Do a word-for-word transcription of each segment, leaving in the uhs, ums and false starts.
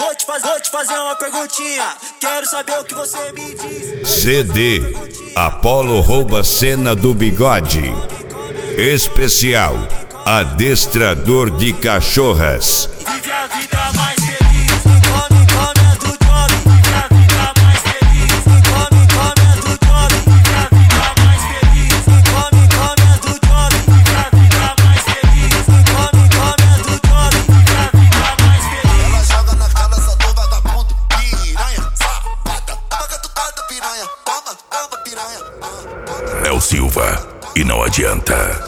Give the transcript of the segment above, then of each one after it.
Vou te, faz, vou te fazer uma perguntinha, quero saber o que você me diz. C D Apolo rouba cena do bigode. Especial Adestrador de Cachorras. Vive a vida mais feliz, come, come as do job. Vive a vida mais feliz, come, come as do job. Vive a vida mais feliz, come, come as do job. Vive a vida mais feliz, come, come as do job. Vive a vida mais feliz. Ela joga na cara, essa do vagabundo, piranha, safada, toma catucada, piranha, toma, toma, piranha. É o Silva e não adianta.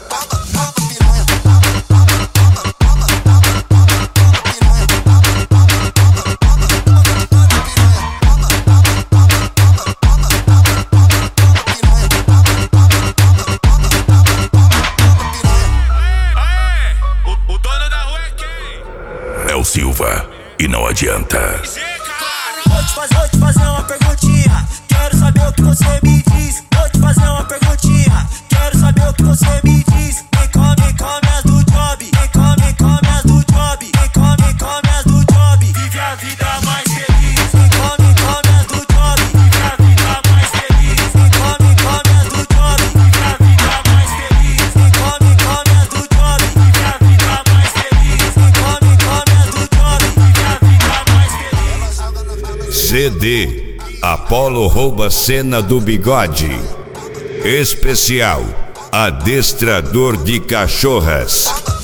É o Silva e não adianta. Vou te fazer, vou te fazer uma perguntinha, quero saber o que você me diz. Vou te fazer uma perguntinha, quero saber o que você me diz. Vem come, come as do job. Vem come, come as do job. Vem come, come as do job. Vive a vida mais feliz. Vem come, come as do job. Vive a vida mais feliz. Vem come, come as do job. Vive a vida mais feliz. Vem come, come as do job. Vive a vida mais feliz. Vem come, come as do job. Vive a vida mais feliz. C D Apolo rouba cena do bigode. Especial Adestrador de Cachorras.